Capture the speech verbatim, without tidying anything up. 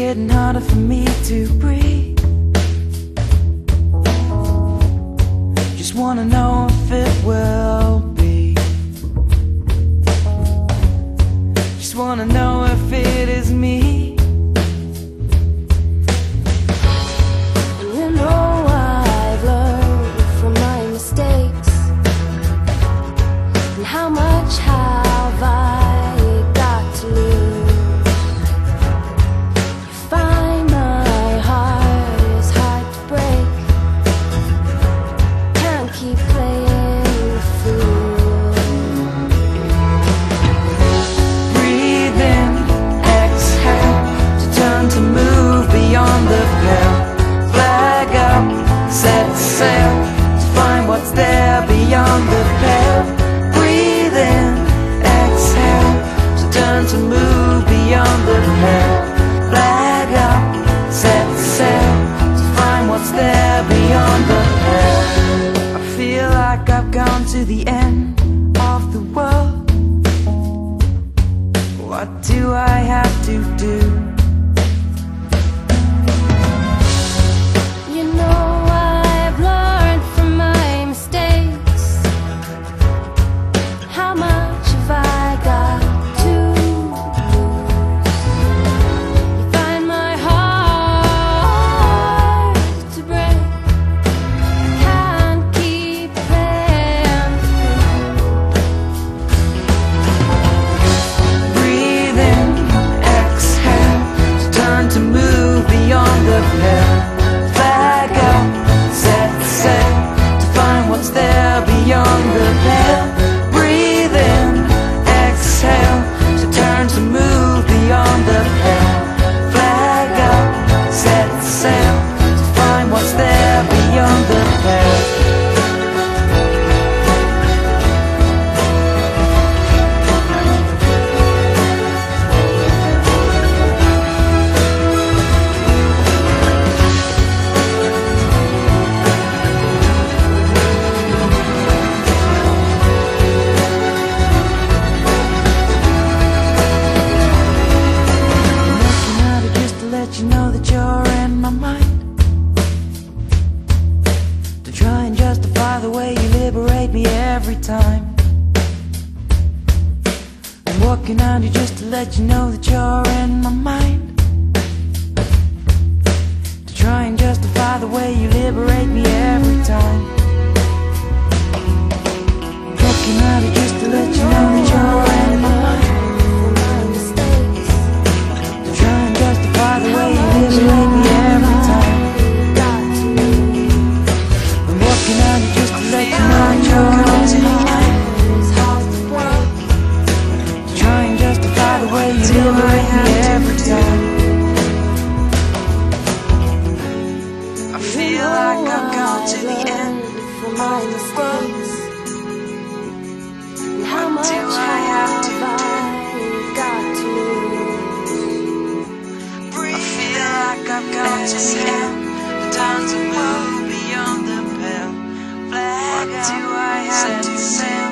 getting harder for me to breathe. Just wanna know if it will be. Just wanna know if it is me. You know I've learned from my mistakes, and how much have I got to lose? You find my heart is hard to break. Can't keep playing the fool. Breathe in, exhale, to turn to move beyond the pale. Flag up, set sail, to find what's there beyond the pale. Breathe in, exhale, to turn to move beyond the pale. Flag up, set sail, to find what's there beyond the pale. I feel like I've gone to the end of the world. What do I have to do? You know I've learned from my mistakes. How much have I got to lose? You find my heart to break. Can't keep playing Breathe in, exhale, to turn to move beyond the pale. Flag up, set sail, to find what's there beyond the pale. Breathe in, exhale, to turn to move beyond the pale. Flag up, set sail, to find what's there beyond the pale. Looking at it just to let you know that you're in my mind. To try and justify the way you liberate me every time. I'm working on you just to let you know that you're in my mind. To try and justify the way you liberate me every time. I'm working on you just to let you know that you're in my mind. from my mistakes. To try and justify the way you liberate me every time. Got to lose. I'm working on you just to let you know that you're in my mind. It's hard to break. To try and justify the way you liberate me every time. I feel like I've gone to the end from my mistakes. And how much do I have to have I got to lose? I feel like I've gone to the end. The time to move beyond the pale. Flag, what do I have to say?